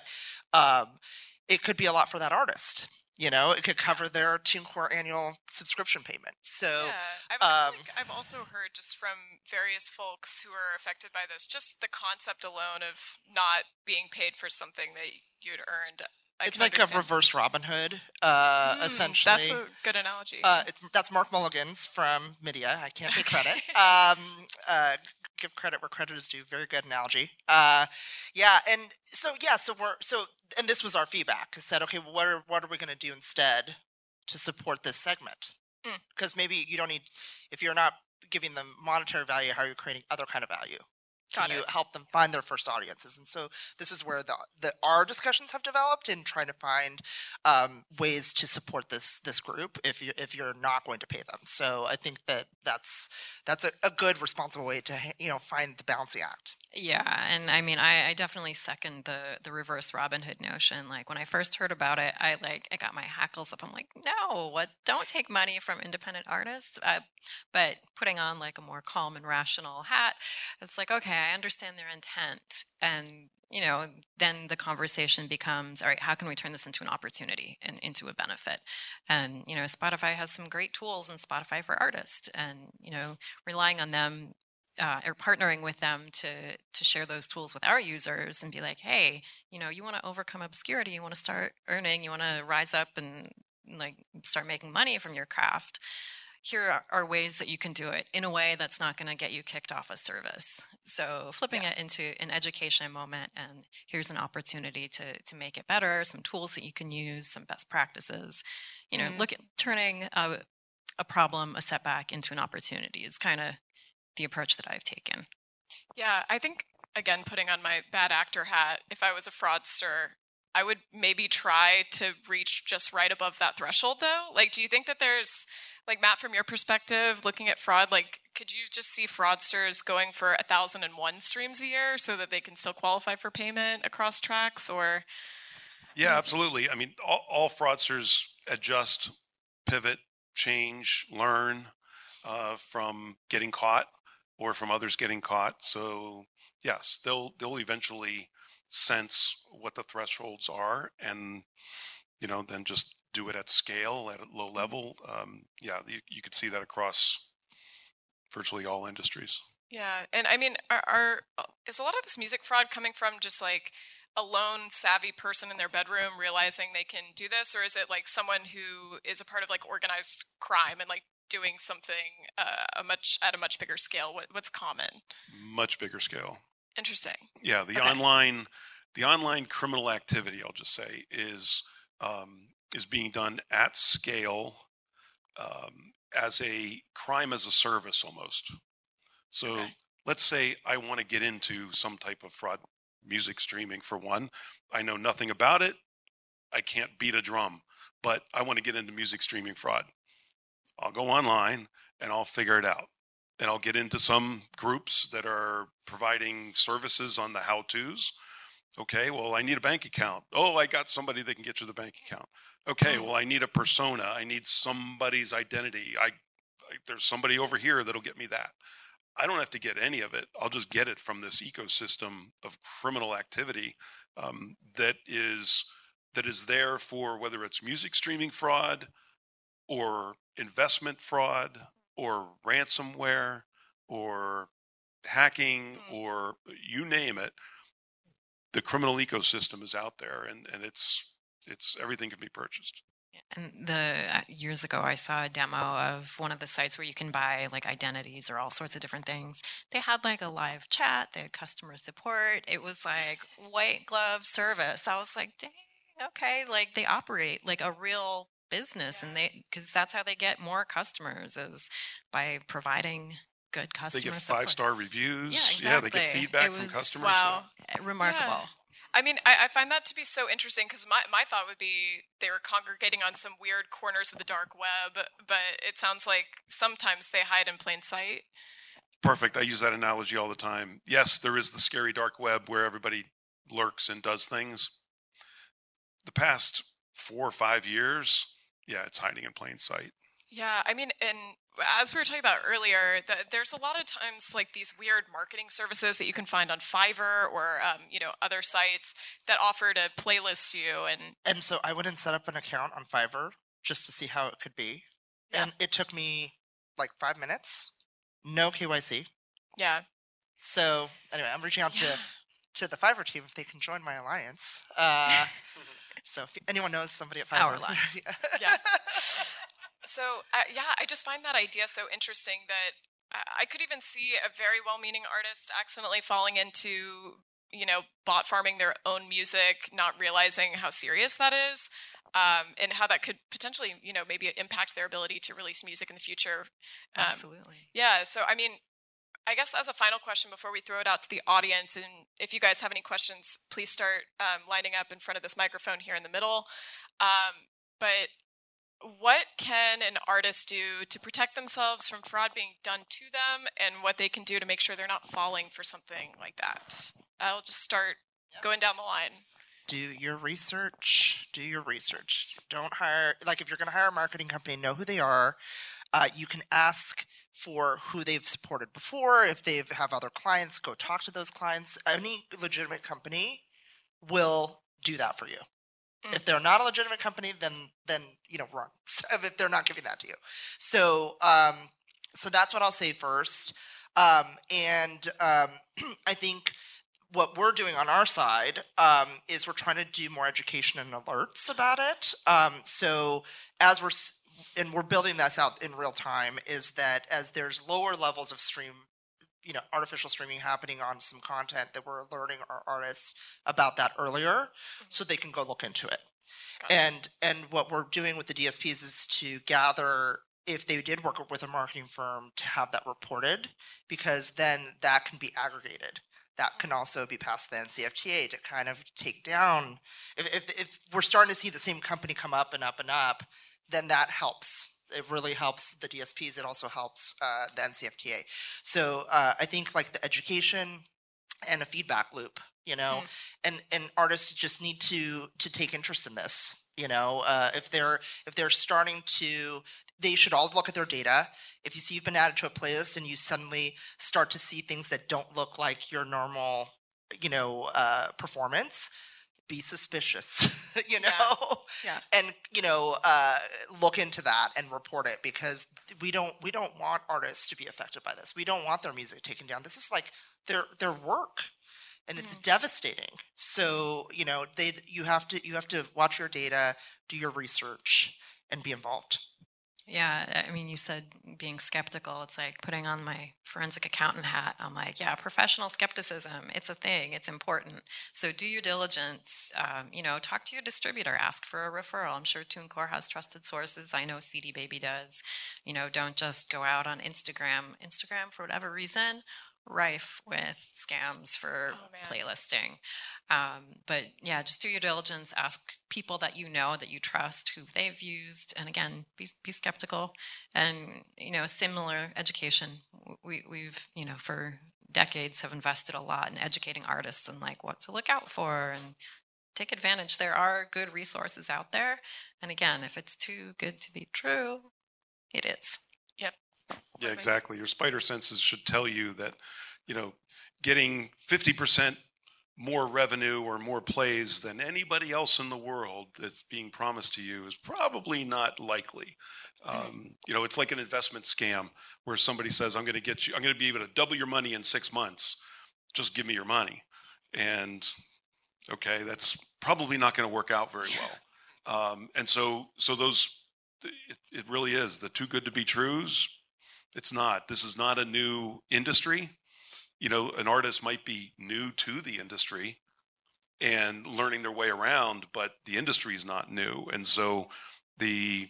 it could be a lot for that artist. It could cover their TuneCore annual subscription payment. So I've also heard just from various folks who are affected by this, just the concept alone of not being paid for something that you'd earned. It's like a reverse Robin Hood, essentially. That's a good analogy. That's Mark Mulligan's from Midia. I can't take credit. Give credit where credit is due. Very good analogy. And this was our feedback. It said, okay, well, what are we going to do instead to support this segment? Because maybe you don't need, if you're not giving them monetary value, how are you creating other kind of value? Can you help them find their first audiences? And so this is where our discussions have developed in trying to find ways to support this group if you're not going to pay them. So I think that's a good responsible way to find the balancing act. Yeah, and I mean, I definitely second the reverse Robin Hood notion. Like when I first heard about it, I got my hackles up. I'm like, no, don't take money from independent artists. But putting on like a more calm and rational hat, it's like, okay, I understand their intent. And, then the conversation becomes, all right, how can we turn this into an opportunity and into a benefit? And, Spotify has some great tools in Spotify for Artists, and, relying on them or partnering with them to share those tools with our users and be like, hey, you want to overcome obscurity, you want to start earning, you want to rise up and like start making money from your craft. Here are ways that you can do it in a way that's not going to get you kicked off a service. So flipping it into an education moment, and here's an opportunity to make it better, some tools that you can use, some best practices, look at turning a problem, a setback into an opportunity is kind of the approach that I've taken. Yeah, I think, again, putting on my bad actor hat, if I was a fraudster, I would maybe try to reach just right above that threshold, though. Like, do you think that there's, like, Matt, from your perspective, looking at fraud, like, could you just see fraudsters going for 1,001 streams a year so that they can still qualify for payment across tracks, or? Yeah, absolutely. I mean, all fraudsters adjust, pivot, change, learn from getting caught or from others getting caught. So yes, they'll eventually sense what the thresholds are, and then just do it at scale, at a low level. You could see that across virtually all industries. Yeah, and I mean, is a lot of this music fraud coming from just like a lone savvy person in their bedroom realizing they can do this, or is it like someone who is a part of like organized crime and like doing something at a much bigger scale? What's common? Much bigger scale. Interesting. Yeah, the online criminal activity, I'll just say, is being done at scale as a crime as a service almost. So let's say I want to get into some type of fraud, music streaming for one. I know nothing about it. I can't beat a drum, but I want to get into music streaming fraud. I'll go online and I'll figure it out. And I'll get into some groups that are providing services on the how-tos. Okay, well, I need a bank account. Oh, I got somebody that can get you the bank account. Okay, well, I need a persona. I need somebody's identity. There's somebody over here that'll get me that. I don't have to get any of it. I'll just get it from this ecosystem of criminal activity that is there for whether it's music streaming fraud or investment fraud or ransomware or hacking or you name it. The criminal ecosystem is out there, and it's everything can be purchased. And years ago, I saw a demo of one of the sites where you can buy like identities or all sorts of different things. They had like a live chat, they had customer support. It was like white glove service. I was like, dang, okay, like they operate like a real business, and because that's how they get more customers is by providing good customer support. They get 5-star reviews. Yeah, exactly. Yeah, they get feedback from customers. Wow. Remarkable. Yeah. I mean, I find that to be so interesting because my thought would be they were congregating on some weird corners of the dark web, but it sounds like sometimes they hide in plain sight. Perfect. I use that analogy all the time. Yes, there is the scary dark web where everybody lurks and does things. The past 4 or 5 years, it's hiding in plain sight. Yeah, I mean, and as we were talking about earlier, there's a lot of times like these weird marketing services that you can find on Fiverr or other sites that offer to playlist you. And so I went and set up an account on Fiverr just to see how it could be. Yeah. And it took me like 5 minutes. No KYC. Yeah. So anyway, I'm reaching out to the Fiverr team if they can join my alliance. So if anyone knows somebody at Fiverr. Our alliance. Yeah. So, I just find that idea so interesting that I could even see a very well-meaning artist accidentally falling into, bot farming their own music, not realizing how serious that is, and how that could potentially, maybe impact their ability to release music in the future. Absolutely. Yeah, so, I mean, I guess as a final question before we throw it out to the audience, and if you guys have any questions, please start lining up in front of this microphone here in the middle. But what can an artist do to protect themselves from fraud being done to them, and what they can do to make sure they're not falling for something like that? I'll just start going down the line. Do your research. Don't hire, like if you're going to hire a marketing company, know who they are. You can ask for who they've supported before. If they have other clients, go talk to those clients. Any legitimate company will do that for you. If they're not a legitimate company, then run. So if they're not giving that to you, so that's what I'll say first. I think what we're doing on our side is we're trying to do more education and alerts about it. So as we're building this out in real time, is that as there's lower levels of artificial streaming happening on some content, that we're alerting our artists about that earlier so they can go look into it. And what we're doing with the DSPs is to gather if they did work with a marketing firm to have that reported, because then that can be aggregated. That can also be passed to the NCFTA to kind of take down. If we're starting to see the same company come up and up and up, then that helps. It really helps the DSPs. It also helps the NCFTA. So I think like the education and a feedback loop, and artists just need to take interest in this. If they're starting to, they should all look at their data. If you see you've been added to a playlist and you suddenly start to see things that don't look like your normal, performance, be suspicious, Yeah. and look into that and report it, because we don't want artists to be affected by this. We don't want their music taken down. This is like their work, and it's devastating. So you have to watch your data, do your research, and be involved. Yeah, I mean, you said being skeptical. It's like putting on my forensic accountant hat. I'm like, yeah, professional skepticism. It's a thing. It's important. So do your diligence. Talk to your distributor. Ask for a referral. I'm sure TuneCore has trusted sources. I know CD Baby does. Don't just go out on Instagram. Instagram, for whatever reason, rife with scams for playlisting. But yeah, just do your diligence. Ask people that that you trust, who they've used, and again, be skeptical. And similar education. We've for decades have invested a lot in educating artists and like what to look out for and take advantage. There are good resources out there, and again, if it's too good to be true, it is. Yep. Yeah, exactly. Your spider senses should tell you that, getting 50% more revenue or more plays than anybody else in the world that's being promised to you is probably not likely. It's like an investment scam where somebody says, I'm going to be able to double your money in 6 months. Just give me your money. And okay, that's probably not going to work out very well. And so those, it really is the too good to be trues. It's not. This is not a new industry. An artist might be new to the industry and learning their way around, but the industry is not new. And so the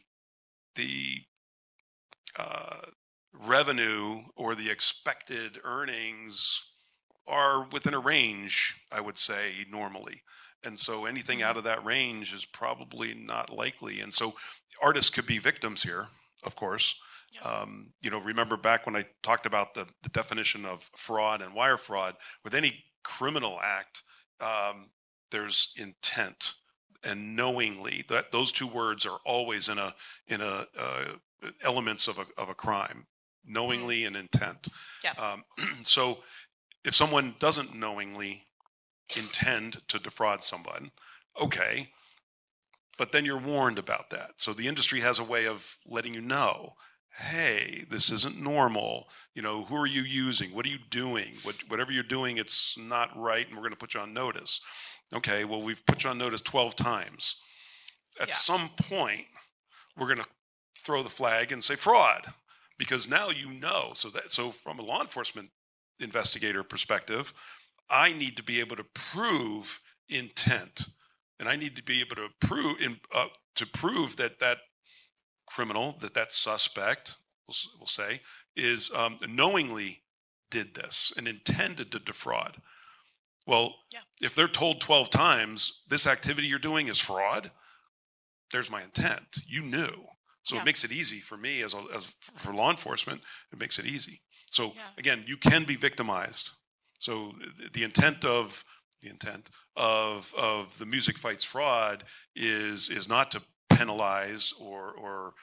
revenue or the expected earnings are within a range, I would say, normally. And so anything out of that range is probably not likely. And so artists could be victims here, of course. Remember back when I talked about the definition of fraud and wire fraud, with any criminal act, there's intent and knowingly. That those two words are always in a elements of a crime, knowingly and intent. Yeah. So if someone doesn't knowingly intend to defraud someone, okay, but then you're warned about that. So the industry has a way of letting you know, hey, this isn't normal. Who are you using? What are you doing? Whatever you're doing, it's not right, and we're going to put you on notice. Okay, well, we've put you on notice 12 times. At some point, we're going to throw the flag and say fraud, because now So from a law enforcement investigator perspective, I need to be able to prove intent, and I need to be able to prove that criminal, that suspect, we'll say, is knowingly did this and intended to defraud. Well, if they're told 12 times, this activity you're doing is fraud, there's my intent. You knew. So it makes it easy for me as for law enforcement. It makes it easy. So again, you can be victimized. So the intent of the Music Fights Fraud is not to penalize or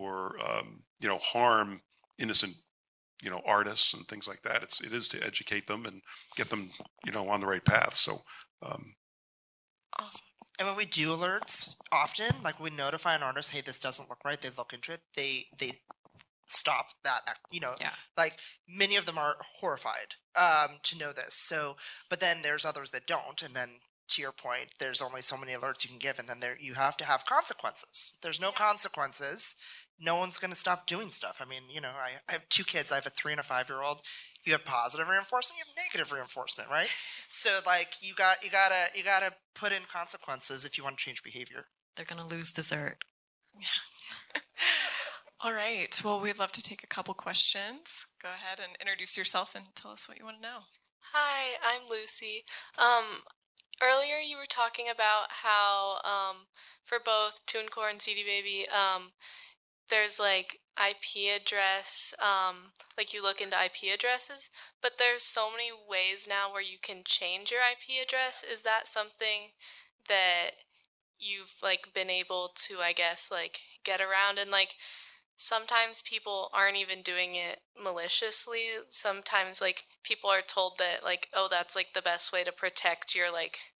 harm innocent artists and things like that. It is to educate them and get them on the right path. So awesome. And when we do alerts, often like we notify an artist, hey, this doesn't look right. They look into it. They stop that. Like many of them are horrified to know this. So, but then there's others that don't, and then to your point, there's only so many alerts you can give, and then you have to have consequences. If there's no consequences, no one's going to stop doing stuff. I mean, I have 2 kids. I have a 3 and a 5-year-old. You have positive reinforcement, you have negative reinforcement, right? So like you gotta put in consequences if you want to change behavior. They're going to lose dessert. Yeah. All right. Well, we'd love to take a couple questions. Go ahead and introduce yourself and tell us what you want to know. Hi, I'm Lucy. Earlier you were talking about how for both TuneCore and CD Baby, there's like IP address, like you look into IP addresses, but there's so many ways now where you can change your IP address. Is that something that you've like been able to, I guess, like get around? And like sometimes people aren't even doing it maliciously. Sometimes like people are told that like, oh, that's like the best way to protect your like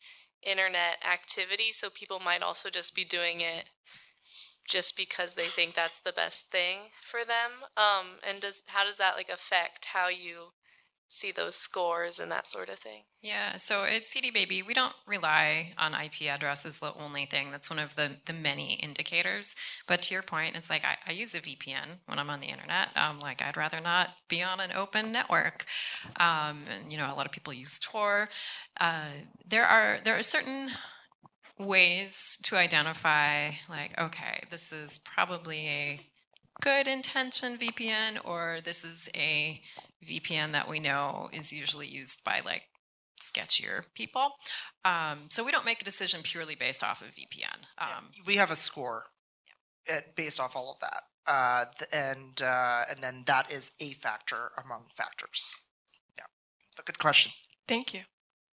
internet activity, so people might also just be doing it just because they think that's the best thing for them. And how does that like affect how you see those scores and that sort of thing? Yeah, so at CD Baby, we don't rely on IP address as the only thing. That's one of the many indicators. But to your point, it's like I use a VPN when I'm on the internet. Like I'd rather not be on an open network. And a lot of people use Tor. There are certain ways to identify, like, okay, this is probably a good intention VPN, or this is a VPN that we know is usually used by like sketchier people. So we don't make a decision purely based off of VPN. We have a score based off all of that, and then that is a factor among factors. Yeah, but good question. Thank you.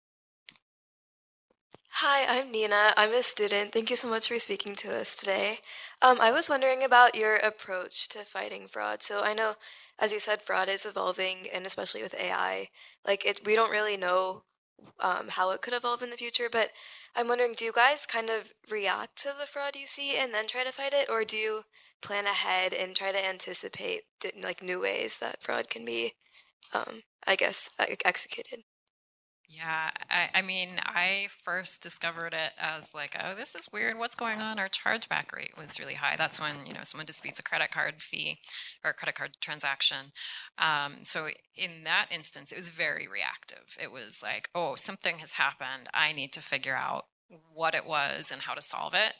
Hi, I'm Nina. I'm a student. Thank you so much for speaking to us today. I was wondering about your approach to fighting fraud. So I know, as you said, fraud is evolving, and especially with AI, we don't really know how it could evolve in the future. But I'm wondering, do you guys kind of react to the fraud you see and then try to fight it, or do you plan ahead and try to anticipate new ways that fraud can be, executed? Yeah, I mean, I first discovered it as like, oh, this is weird. What's going on? Our chargeback rate was really high. That's when, someone disputes a credit card fee or a credit card transaction. So in that instance, it was very reactive. It was like, oh, something has happened. I need to figure out what it was and how to solve it.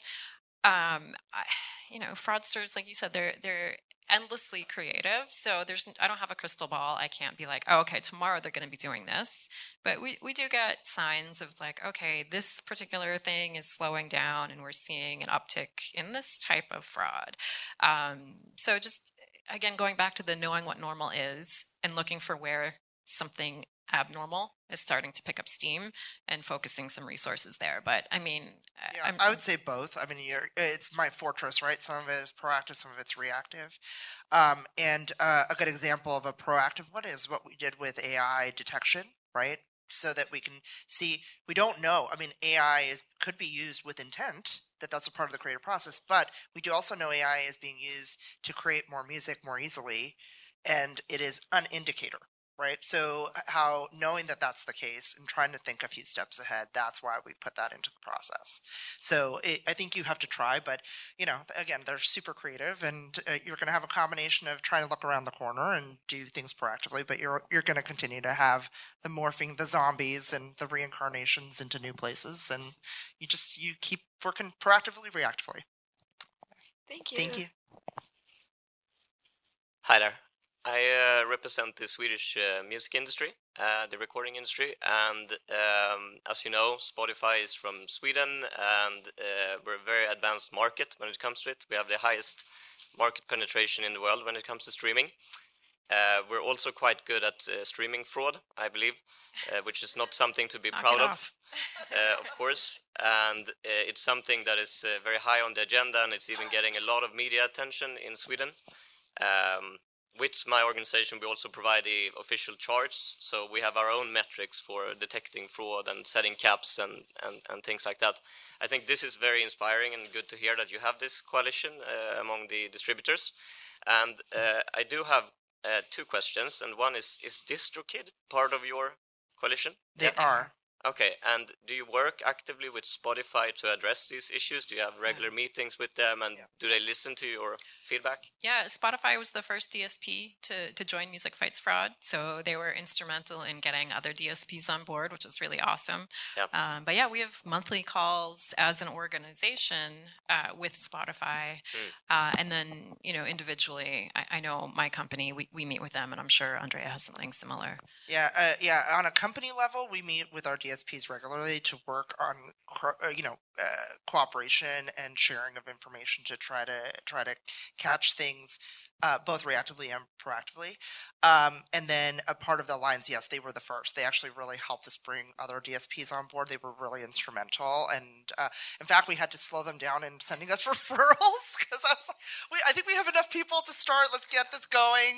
Fraudsters, like you said, they're endlessly creative. So I don't have a crystal ball. I can't be like, oh, okay, tomorrow they're going to be doing this. But we do get signs of like, okay, this particular thing is slowing down and we're seeing an uptick in this type of fraud. So just, again, going back to the knowing what normal is and looking for where something abnormal is starting to pick up steam and focusing some resources there. But I mean, I would say both. I mean, it's my fortress, right? Some of it is proactive, some of it's reactive. And a good example of a proactive one is what we did with AI detection, right? So that we can see, we don't know. I mean, AI could be used with intent, that's a part of the creative process, but we do also know AI is being used to create more music more easily, and it is an indicator. Right. So how knowing that that's the case and trying to think a few steps ahead, that's why we put that into the process. So I think you have to try, but, again, they're super creative, and you're going to have a combination of trying to look around the corner and do things proactively, but you're going to continue to have the morphing, the zombies and the reincarnations into new places. And you keep working proactively, reactively. Thank you. Thank you. Hi there. I represent the Swedish music industry, the recording industry, and as you know, Spotify is from Sweden, and we're a very advanced market when it comes to it. We have the highest market penetration in the world when it comes to streaming. We're also quite good at streaming fraud, I believe, which is not something to be proud of course, and it's something that is very high on the agenda, and it's even getting a lot of media attention in Sweden. With my organization, we also provide the official charts, so we have our own metrics for detecting fraud and setting caps and things like that. I think this is very inspiring and good to hear that you have this coalition among the distributors. And I do have two questions, and one is DistroKid part of your coalition? They are. Okay, and do you work actively with Spotify to address these issues? Do you have regular meetings with them, and do they listen to your feedback? Yeah, Spotify was the first DSP to join Music Fights Fraud, so they were instrumental in getting other DSPs on board, which was really awesome. Yep. But yeah, we have monthly calls as an organization with Spotify, and then individually, I know my company, we meet with them, and I'm sure Andrea has something similar. Yeah, on a company level, we meet with our DSPs regularly to work on cooperation and sharing of information to try to catch things both reactively and proactively. And then a part of the alliance, yes, they were the first. They actually really helped us bring other DSPs on board. They were really instrumental, and in fact, we had to slow them down in sending us referrals because I was like, I think we have enough people to start. Let's get this going.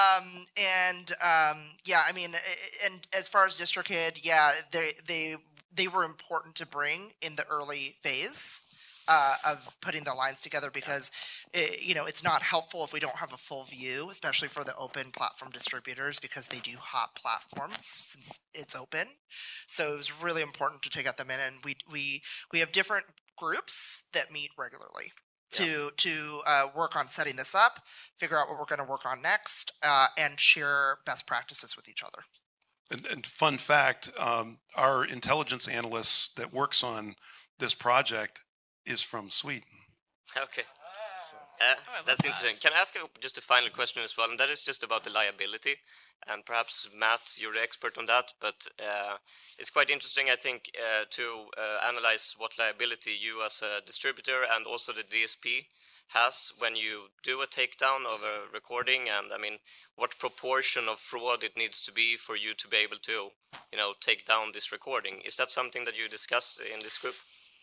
Yeah, I mean, and as far as DistroKid, yeah, they were important to bring in the early phase of putting the lines together, because it's not helpful if we don't have a full view, especially for the open platform distributors, because they do hot platforms since it's open. So it was really important to take them in, and we have different groups that meet regularly to work on setting this up, figure out what we're going to work on next, and share best practices with each other. And fun fact, our intelligence analyst that works on this project is from Sweden. Okay. That's interesting. Can I ask just a final question as well? And that is just about the liability. And perhaps, Matt, you're the expert on that. But it's quite interesting, I think, to analyze what liability you as a distributor and also the DSP has when you do a takedown of a recording. And, I mean, what proportion of fraud it needs to be for you to be able to, take down this recording. Is that something that you discuss in this group?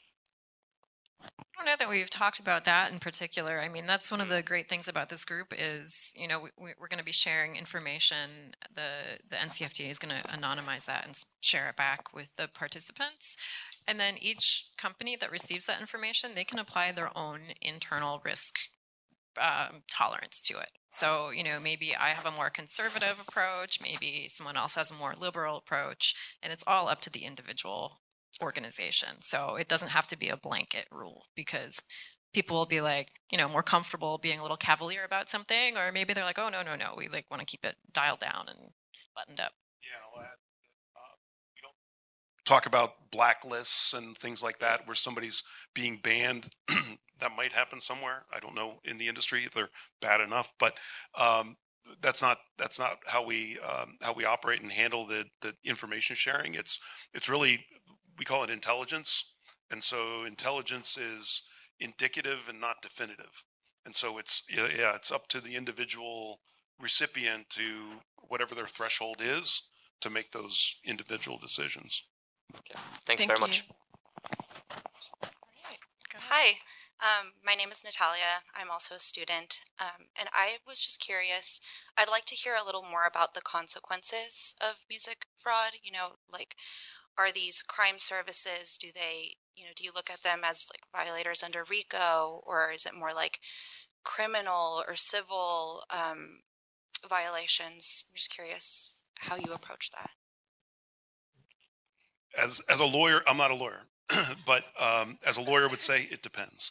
I don't know that we've talked about that in particular. I mean, that's one of the great things about this group is, we're going to be sharing information. The NCFTA is going to anonymize that and share it back with the participants. And then each company that receives that information, they can apply their own internal risk tolerance to it. So, maybe I have a more conservative approach, maybe someone else has a more liberal approach, and it's all up to the individual organization. So it doesn't have to be a blanket rule, because people will be like, more comfortable being a little cavalier about something, or maybe they're like, oh, no, we want to keep it dialed down and buttoned up. Yeah, we don't talk about blacklists and things like that where somebody's being banned. That might happen somewhere. I don't know in the industry if they're bad enough, but that's not how we operate and handle the information sharing. It's really, we call it intelligence. And so intelligence is indicative and not definitive. And so it's up to the individual recipient to whatever their threshold is to make those individual decisions. Okay. Thanks very much. Hi, my name is Natalia. I'm also a student. And I was just curious, I'd like to hear a little more about the consequences of music fraud. Are these crime services, do you look at them as like violators under RICO, or is it more like criminal or civil violations? I'm just curious how you approach that. As a lawyer, I'm not a lawyer, but as a lawyer would say, it depends.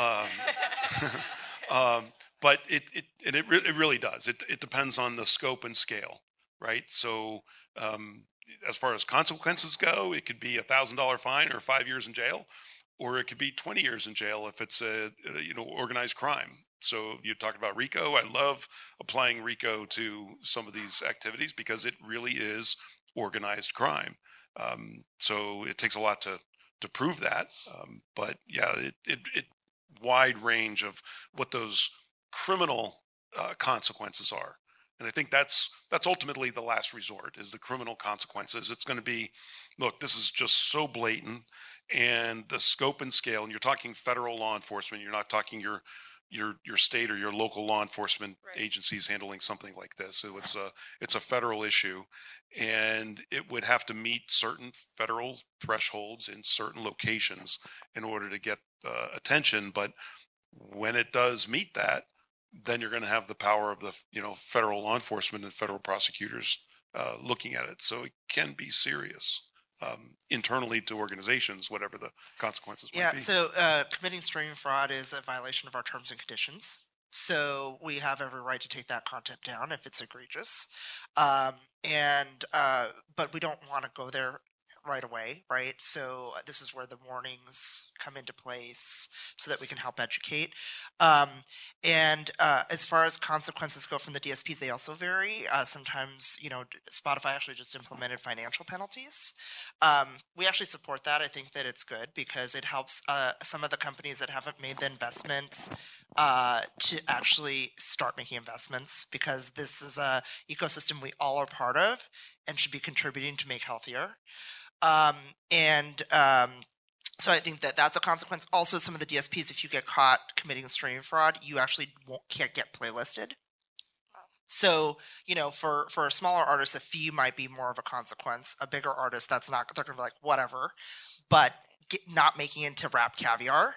But it really does. It depends on the scope and scale, right? So as far as consequences go, it could be $1,000 fine or 5 years in jail, or it could be 20 years in jail if it's organized crime. So you talked about RICO. I love applying RICO to some of these activities because it really is organized crime. So it takes a lot to prove that. But yeah, it wide range of what those criminal consequences are. And I think that's ultimately the last resort, is the criminal consequences. It's going to be, look, this is just so blatant, and the scope and scale, and you're talking federal law enforcement, you're not talking your state or your local law enforcement agencies handling something like this. So it's a federal issue, and it would have to meet certain federal thresholds in certain locations in order to get attention. But when it does meet that, then you're going to have the power of the federal law enforcement and federal prosecutors looking at it. So it can be serious internally to organizations, whatever the consequences might be. So committing streaming fraud is a violation of our terms and conditions. So we have every right to take that content down if it's egregious. But we don't want to go there right away, right? So this is where the warnings come into place so that we can help educate. As far as consequences go from the DSPs, they also vary. Sometimes, Spotify actually just implemented financial penalties. We actually support that. I think that it's good because it helps some of the companies that haven't made the investments to actually start making investments, because this is a ecosystem we all are part of and should be contributing to make healthier. So I think that that's a consequence. Also, some of the DSPs, if you get caught committing streaming fraud, you actually can't get playlisted. So, for a smaller artist, a fee might be more of a consequence. A bigger artist, that's not, they're going to be like, whatever. But not making it into Rap Caviar,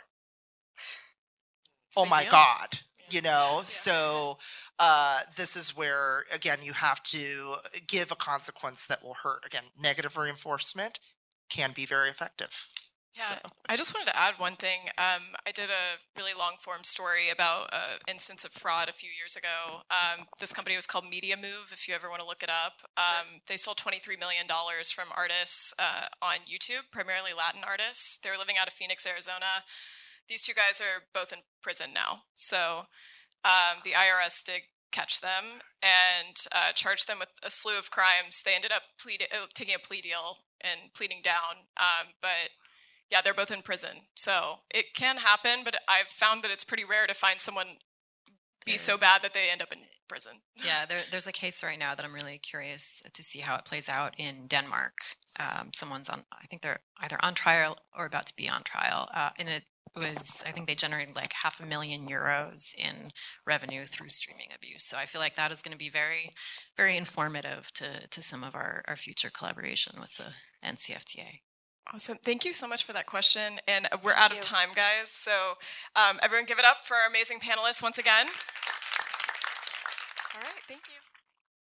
oh my God, Yeah. So this is where, again, you have to give a consequence that will hurt. Again, negative reinforcement can be very effective. Yeah, So. I just wanted to add one thing. I did a really long-form story about an instance of fraud a few years ago. This company was called Media Move, if you ever want to look it up. They sold $23 million from artists on YouTube, primarily Latin artists. They were living out of Phoenix, Arizona. These two guys are both in prison now. So the IRS did catch them and charged them with a slew of crimes. They ended up taking a plea deal and pleading down. But yeah, they're both in prison. So it can happen, but I've found that it's pretty rare to find someone be so bad that they end up in prison. Yeah, there's a case right now that I'm really curious to see how it plays out in Denmark. Someone's on, I think they're either on trial or about to be on trial. And it was, I think they generated like €500,000 in revenue through streaming abuse. So I feel like that is going to be very, very informative to some of our future collaboration with the NCFTA. Awesome. Thank you so much for that question. And we're out of time, guys. So everyone give it up for our amazing panelists once again. All right. Thank you.